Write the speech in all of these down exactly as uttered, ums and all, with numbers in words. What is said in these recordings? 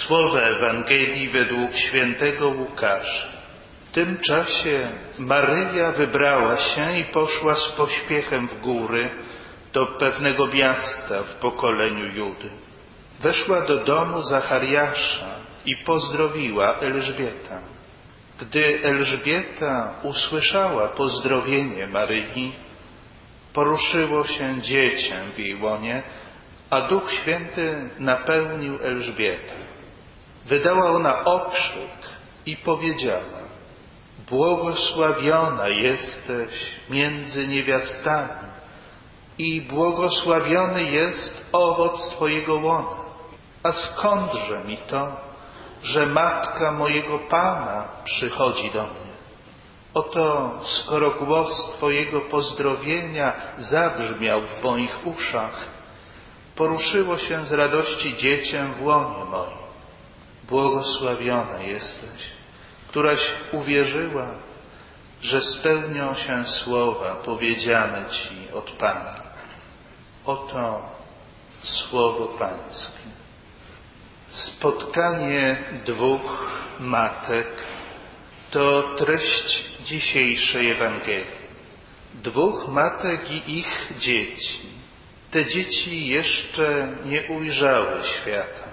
Słowa Ewangelii według świętego Łukasza. W tym czasie Maryja wybrała się i poszła z pośpiechem w góry do pewnego miasta w pokoleniu Judy. Weszła do domu Zachariasza i pozdrowiła Elżbietę. Gdy Elżbieta usłyszała pozdrowienie Maryi, poruszyło się dziecię w jej łonie, a Duch Święty napełnił Elżbietę. Wydała ona okrzyk i powiedziała: błogosławiona jesteś między niewiastami i błogosławiony jest owoc Twojego łona. A skądże mi to, że matka mojego Pana przychodzi do mnie? Oto, skoro głos Twojego pozdrowienia zabrzmiał w moich uszach, poruszyło się z radości dziecię w łonie moim. Błogosławiona jesteś, któraś uwierzyła, że spełnią się słowa powiedziane Ci od Pana. Oto słowo Pańskie. Spotkanie dwóch matek to treść dzisiejszej Ewangelii. Dwóch matek i ich dzieci. Te dzieci jeszcze nie ujrzały świata.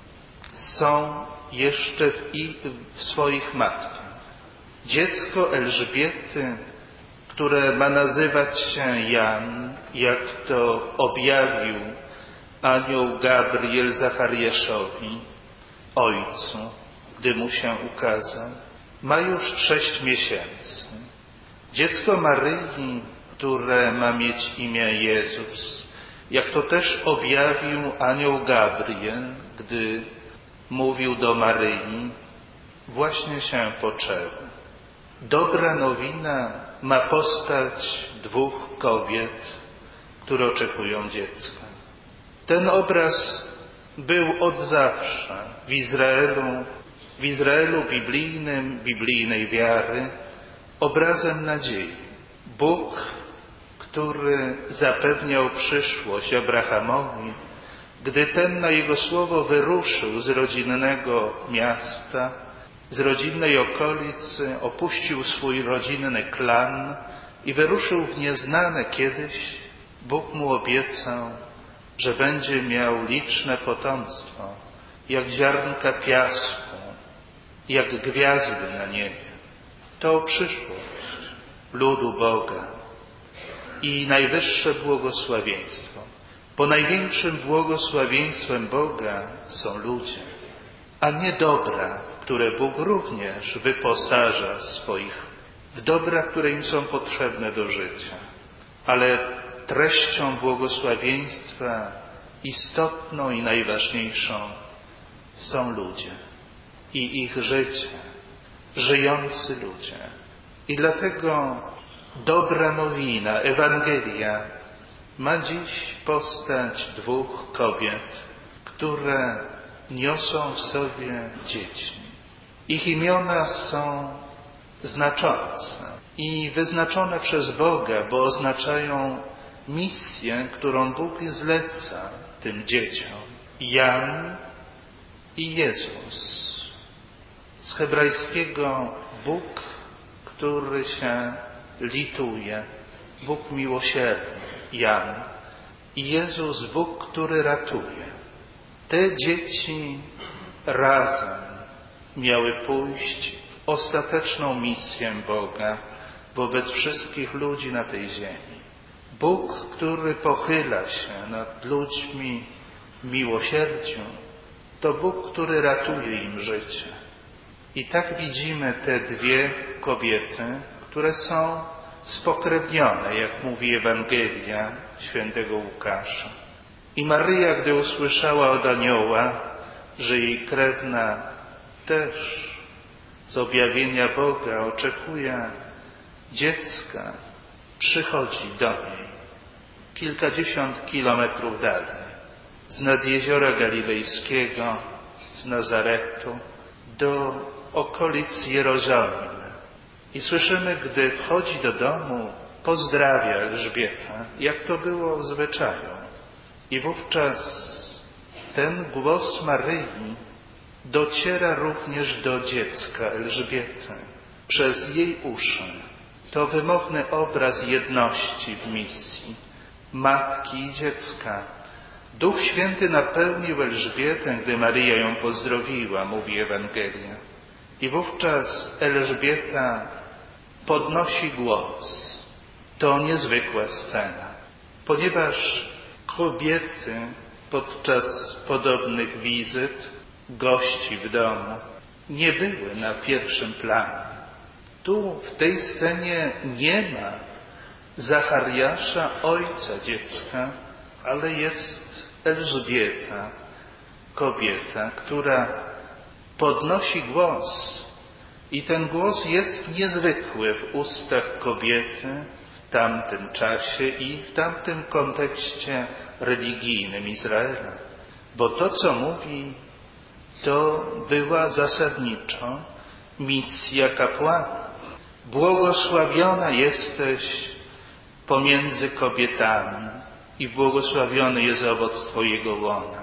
Są jeszcze w, ich, w swoich matkach. Dziecko Elżbiety, które ma nazywać się Jan, jak to objawił anioł Gabriel Zachariaszowi, ojcu, gdy mu się ukazał, ma już sześć miesięcy. Dziecko Maryi, które ma mieć imię Jezus, jak to też objawił anioł Gabriel, gdy mówił do Maryi, właśnie się poczęło. Dobra nowina ma postać dwóch kobiet, które oczekują dziecka. Ten obraz był od zawsze w Izraelu, w Izraelu biblijnym, biblijnej wiary, obrazem nadziei. Bóg, który zapewniał przyszłość Abrahamowi, gdy ten na jego słowo wyruszył z rodzinnego miasta, z rodzinnej okolicy, opuścił swój rodzinny klan i wyruszył w nieznane kiedyś, Bóg mu obiecał, że będzie miał liczne potomstwo, jak ziarnka piasku, jak gwiazdy na niebie. To przyszłość ludu Boga i najwyższe błogosławieństwo. Bo największym błogosławieństwem Boga są ludzie, a nie dobra, które Bóg również wyposaża swoich, w dobra, które im są potrzebne do życia. Ale treścią błogosławieństwa istotną i najważniejszą są ludzie i ich życie, żyjący ludzie. I dlatego dobra nowina, Ewangelia, ma dziś postać dwóch kobiet, które niosą w sobie dzieci. Ich imiona są znaczące i wyznaczone przez Boga, bo oznaczają misję, którą Bóg zleca tym dzieciom. Jan i Jezus. Z hebrajskiego Bóg, który się lituje, Bóg miłosierny, Jan, i Jezus, Bóg, który ratuje. Te dzieci razem miały pójść w ostateczną misję Boga wobec wszystkich ludzi na tej ziemi. Bóg, który pochyla się nad ludźmi w miłosierdziu, to Bóg, który ratuje im życie. I tak widzimy te dwie kobiety, które są spokrewnione, jak mówi Ewangelia świętego Łukasza. I Maryja, gdy usłyszała od anioła, że jej krewna też z objawienia Boga oczekuje dziecka, przychodzi do niej kilkadziesiąt kilometrów dalej, z nad jeziora Galilejskiego, z Nazaretu, do okolic Jerozolimy. I słyszymy, gdy wchodzi do domu, pozdrawia Elżbietę, jak to było w zwyczaju. I wówczas ten głos Maryi dociera również do dziecka Elżbiety przez jej uszy. To wymowny obraz jedności w misji matki i dziecka. Duch Święty napełnił Elżbietę, gdy Maryja ją pozdrowiła, mówi Ewangelia. I wówczas Elżbieta podnosi głos. To niezwykła scena, ponieważ kobiety podczas podobnych wizyt, gości w domu, nie były na pierwszym planie. Tu w tej scenie nie ma Zachariasza, ojca dziecka, ale jest Elżbieta, kobieta, która podnosi głos. I ten głos jest niezwykły w ustach kobiety w tamtym czasie i w tamtym kontekście religijnym Izraela. Bo to, co mówi, to była zasadniczo misja kapłana. Błogosławiona jesteś pomiędzy kobietami i błogosławiony jest owoc Twojego łona.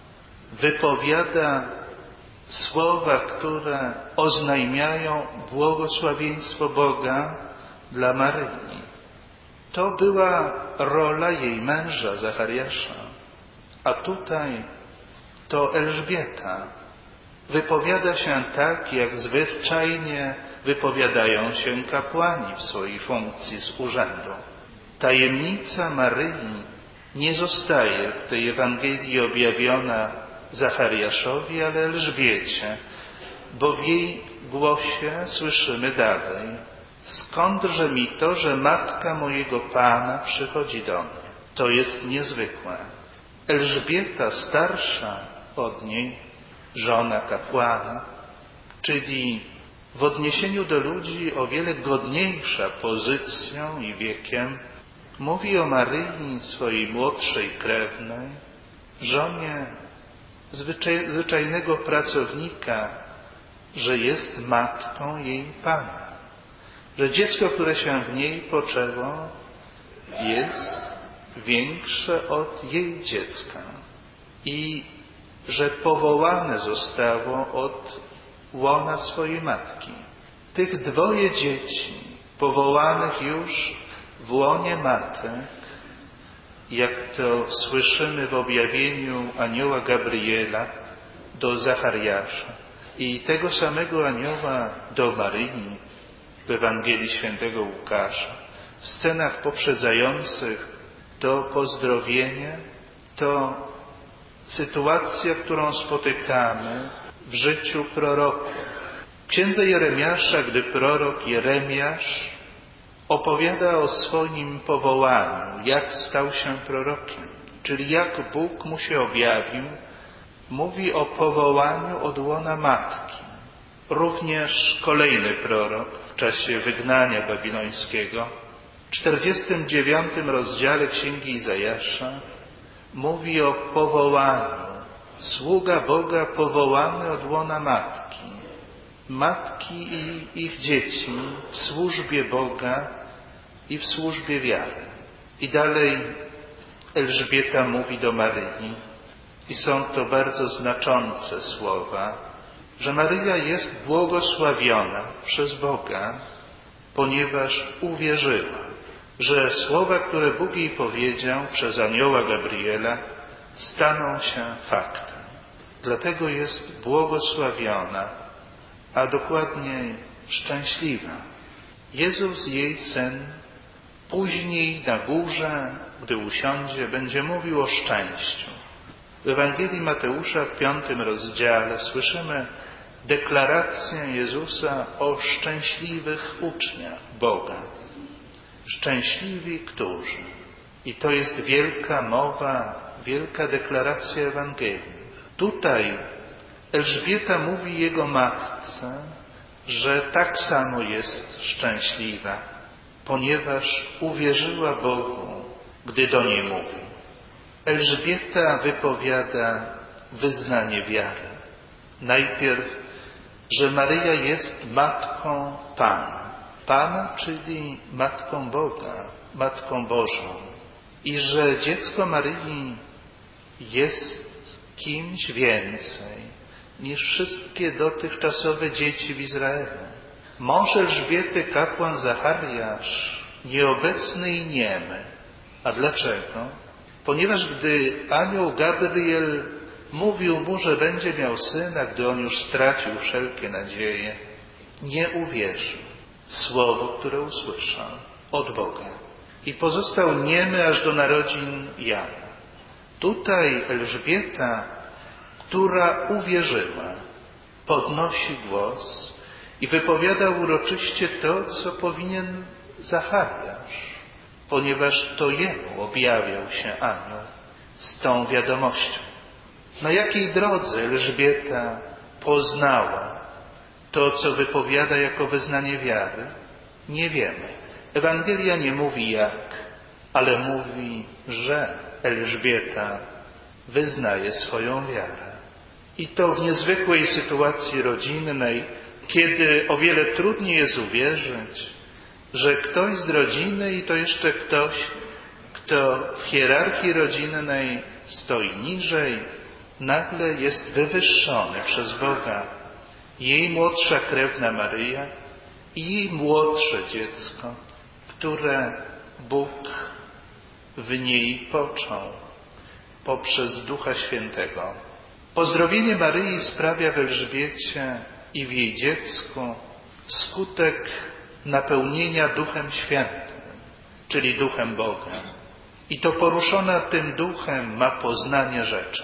Wypowiada słowa, które oznajmiają błogosławieństwo Boga dla Maryi. To była rola jej męża, Zachariasza. A tutaj to Elżbieta wypowiada się tak, jak zwyczajnie wypowiadają się kapłani w swojej funkcji z urzędu. Tajemnica Maryi nie zostaje w tej Ewangelii objawiona Zachariaszowi, ale Elżbiecie, bo w jej głosie słyszymy dalej: skądże mi to, że matka mojego Pana przychodzi do mnie? To jest niezwykłe. Elżbieta starsza od niej, żona kapłana, czyli w odniesieniu do ludzi o wiele godniejsza pozycją i wiekiem, mówi o Maryi, swojej młodszej krewnej, żonie zwyczaj, zwyczajnego pracownika, że jest matką jej Pana, że dziecko, które się w niej poczęło, jest większe od jej dziecka i że powołane zostało od łona swojej matki. Tych dwoje dzieci powołanych już w łonie matek, jak to słyszymy w objawieniu anioła Gabriela do Zachariasza i tego samego anioła do Maryi w Ewangelii Świętego Łukasza, w scenach poprzedzających to pozdrowienie, to sytuacja, którą spotykamy w życiu proroków. W księdze Jeremiasza, gdy prorok Jeremiasz opowiada o swoim powołaniu, jak stał się prorokiem, czyli jak Bóg mu się objawił, mówi o powołaniu od łona matki. Również kolejny prorok w czasie wygnania babilońskiego, w czterdziestym dziewiątym rozdziale Księgi Izajasza, mówi o powołaniu. Sługa Boga powołany od łona matki. Matki i ich dzieci w służbie Boga i w służbie wiary. I dalej Elżbieta mówi do Maryi, i są to bardzo znaczące słowa, że Maryja jest błogosławiona przez Boga, ponieważ uwierzyła, że słowa, które Bóg jej powiedział przez anioła Gabriela, staną się faktem. Dlatego jest błogosławiona, a dokładniej szczęśliwa. Jezus, jej Syn, później na górze, gdy usiądzie, będzie mówił o szczęściu. W Ewangelii Mateusza w piątym rozdziale słyszymy deklarację Jezusa o szczęśliwych uczniach Boga. Szczęśliwi, którzy. I to jest wielka mowa, wielka deklaracja Ewangelii. Tutaj Elżbieta mówi jego matce, że tak samo jest szczęśliwa, ponieważ uwierzyła Bogu, gdy do niej mówi. Elżbieta wypowiada wyznanie wiary. Najpierw, że Maryja jest matką Pana. Pana, czyli matką Boga, matką Bożą. I że dziecko Maryi jest kimś więcej niż wszystkie dotychczasowe dzieci w Izraelu. Mąż Elżbiety, kapłan Zachariasz, nieobecny i niemy. A dlaczego? Ponieważ gdy anioł Gabriel mówił mu, że będzie miał syna, gdy on już stracił wszelkie nadzieje, nie uwierzył w słowo, które usłyszał od Boga i pozostał niemy aż do narodzin Jana. Tutaj Elżbieta, która uwierzyła, podnosi głos i wypowiada uroczyście to, co powinien Zachariasz, ponieważ to jemu objawiał się anioł z tą wiadomością. Na jakiej drodze Elżbieta poznała to, co wypowiada jako wyznanie wiary? Nie wiemy. Ewangelia nie mówi jak, ale mówi, że Elżbieta wyznaje swoją wiarę. I to w niezwykłej sytuacji rodzinnej, kiedy o wiele trudniej jest uwierzyć, że ktoś z rodziny i to jeszcze ktoś, kto w hierarchii rodzinnej stoi niżej, nagle jest wywyższony przez Boga. Jej młodsza krewna Maryja i jej młodsze dziecko, które Bóg w niej począł poprzez Ducha Świętego. Pozdrowienie Maryi sprawia w Elżbiecie i w jej dziecku skutek napełnienia Duchem Świętym, czyli Duchem Boga. I to poruszona tym Duchem ma poznanie rzeczy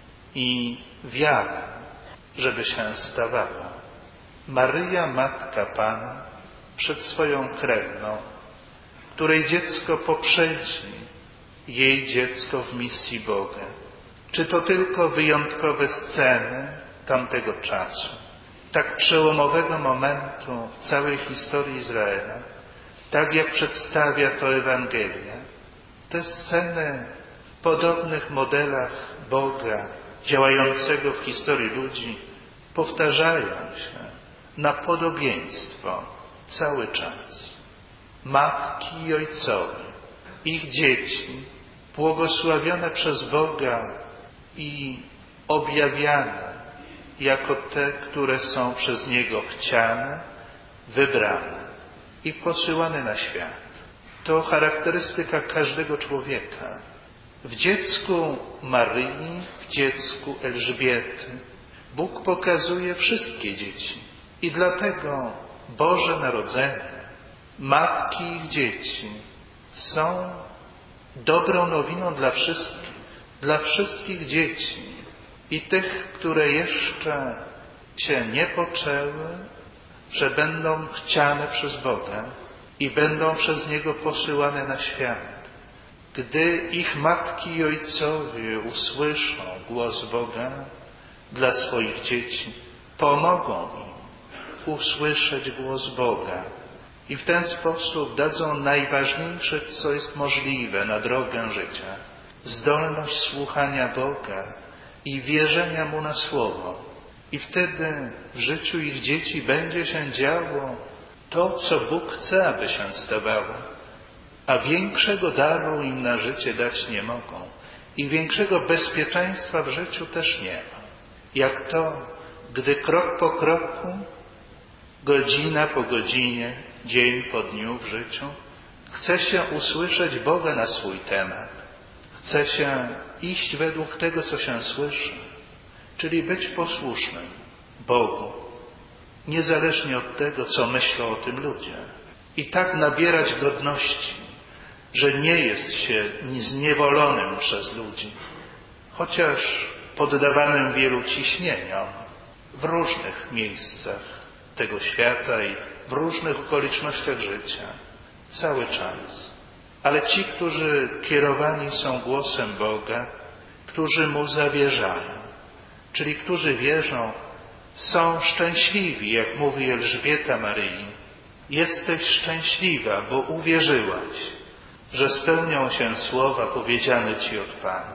i wiarę, żeby się stawała. Maryja, Matka Pana, przed swoją krewną, której dziecko poprzedzi jej dziecko w misji Boga. Czy to tylko wyjątkowe sceny tamtego czasu, tak przełomowego momentu w całej historii Izraela, tak jak przedstawia to Ewangelia? Te sceny w podobnych modelach Boga działającego w historii ludzi powtarzają się na podobieństwo cały czas. Matki i ojcowie, ich dzieci, błogosławione przez Boga i objawiane jako te, które są przez Niego chciane, wybrane i posyłane na świat. To charakterystyka każdego człowieka. W dziecku Maryi, w dziecku Elżbiety Bóg pokazuje wszystkie dzieci. I dlatego Boże Narodzenie, matki i ich dzieci są dobrą nowiną dla wszystkich, dla wszystkich dzieci i tych, które jeszcze się nie poczęły, że będą chciane przez Boga i będą przez Niego posyłane na świat. Gdy ich matki i ojcowie usłyszą głos Boga dla swoich dzieci, pomogą im usłyszeć głos Boga i w ten sposób dadzą najważniejsze, co jest możliwe na drogę życia. Zdolność słuchania Boga i wierzenia Mu na słowo. I wtedy w życiu ich dzieci będzie się działo to, co Bóg chce, aby się stawało. A większego daru im na życie dać nie mogą. I większego bezpieczeństwa w życiu też nie ma. Jak to, gdy krok po kroku, godzina po godzinie, dzień po dniu w życiu, chce się usłyszeć Boga na swój temat. Chce się iść według tego, co się słyszy, czyli być posłusznym Bogu, niezależnie od tego, co myślą o tym ludzie. I tak nabierać godności, że nie jest się zniewolonym przez ludzi, chociaż poddawanym wielu ciśnieniom w różnych miejscach tego świata i w różnych okolicznościach życia, cały czas. Ale ci, którzy kierowani są głosem Boga, którzy Mu zawierzają, czyli którzy wierzą, są szczęśliwi, jak mówi Elżbieta Maryi. Jesteś szczęśliwa, bo uwierzyłaś, że spełnią się słowa powiedziane Ci od Pana.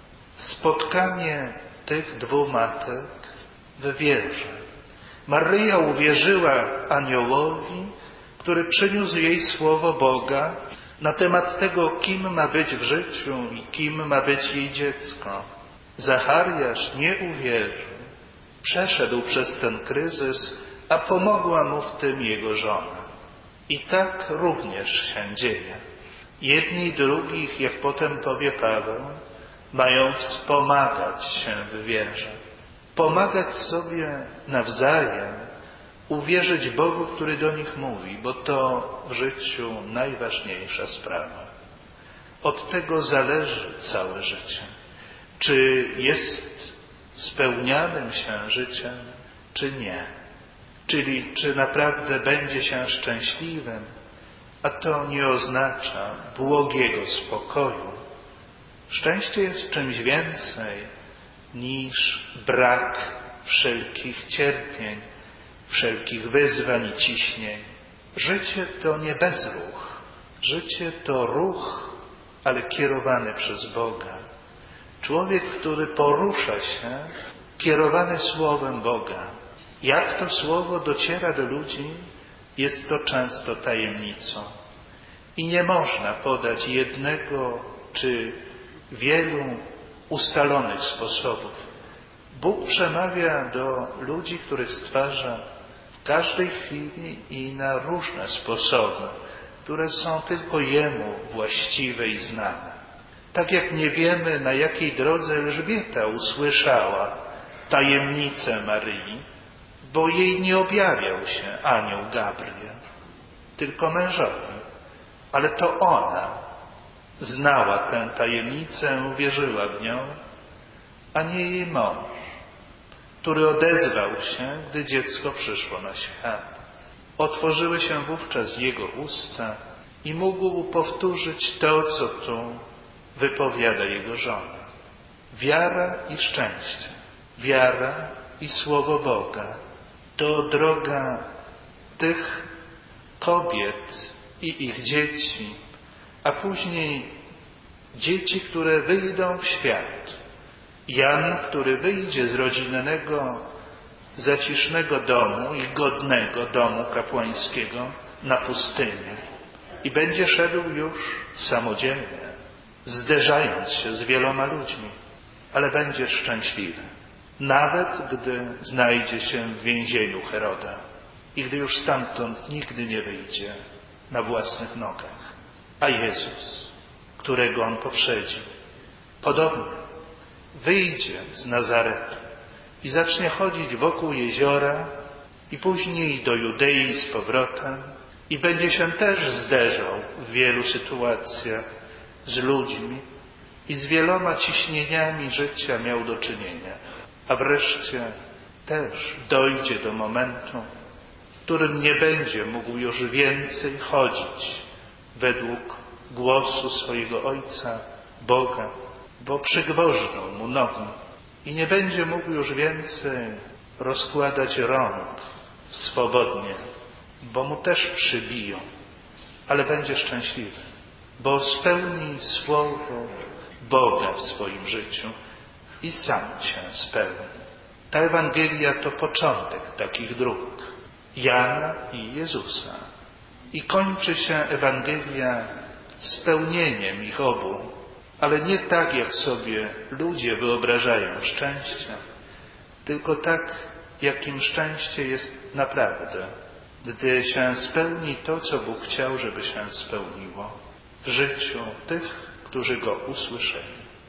Spotkanie tych dwóch matek w wierze. Maryja uwierzyła aniołowi, który przyniósł jej słowo Boga na temat tego, kim ma być w życiu i kim ma być jej dziecko. Zachariasz nie uwierzył, przeszedł przez ten kryzys, a pomogła mu w tym jego żona. I tak również się dzieje. Jedni i drugich, jak potem powie Paweł, mają wspomagać się w wierze. Pomagać sobie nawzajem, uwierzyć Bogu, który do nich mówi, bo to w życiu najważniejsza sprawa. Od tego zależy całe życie. Czy jest spełnianym się życiem, czy nie. Czyli czy naprawdę będzie się szczęśliwym, a to nie oznacza błogiego spokoju. Szczęście jest czymś więcej niż brak wszelkich cierpień, wszelkich wyzwań i ciśnień. Życie to nie bezruch. Życie to ruch, ale kierowany przez Boga. Człowiek, który porusza się, kierowany Słowem Boga. Jak to Słowo dociera do ludzi, jest to często tajemnicą. I nie można podać jednego czy wielu ustalonych sposobów. Bóg przemawia do ludzi, których stwarza w każdej chwili i na różne sposoby, które są tylko Jemu właściwe i znane. Tak jak nie wiemy, na jakiej drodze Elżbieta usłyszała tajemnicę Maryi, bo jej nie objawiał się anioł Gabriel, tylko mężowi. Ale to ona znała tę tajemnicę, uwierzyła w nią, a nie jej mąż, który odezwał się, gdy dziecko przyszło na świat. Otworzyły się wówczas jego usta i mógł powtórzyć to, co tu wypowiada jego żona. Wiara i szczęście, wiara i Słowo Boga to droga tych kobiet i ich dzieci, a później dzieci, które wyjdą w świat. Jan, który wyjdzie z rodzinnego, zacisznego domu i godnego domu kapłańskiego na pustynię i będzie szedł już samodzielnie, zderzając się z wieloma ludźmi, ale będzie szczęśliwy, nawet gdy znajdzie się w więzieniu Heroda i gdy już stamtąd nigdy nie wyjdzie na własnych nogach. A Jezus, którego On poprzedził, podobnie wyjdzie z Nazaretu i zacznie chodzić wokół jeziora i później do Judei z powrotem i będzie się też zderzał w wielu sytuacjach z ludźmi i z wieloma ciśnieniami życia miał do czynienia. A wreszcie też dojdzie do momentu, w którym nie będzie mógł już więcej chodzić według głosu swojego Ojca, Boga, bo przygwożdżą mu nogi i nie będzie mógł już więcej rozkładać rąk swobodnie, bo mu też przybiją, ale będzie szczęśliwy, bo spełni Słowo Boga w swoim życiu i sam się spełni. Ta Ewangelia to początek takich dróg Jana i Jezusa i kończy się Ewangelia spełnieniem ich obu, ale nie tak, jak sobie ludzie wyobrażają szczęście, tylko tak, jakim szczęście jest naprawdę, gdy się spełni to, co Bóg chciał, żeby się spełniło w życiu tych, którzy Go usłyszeli.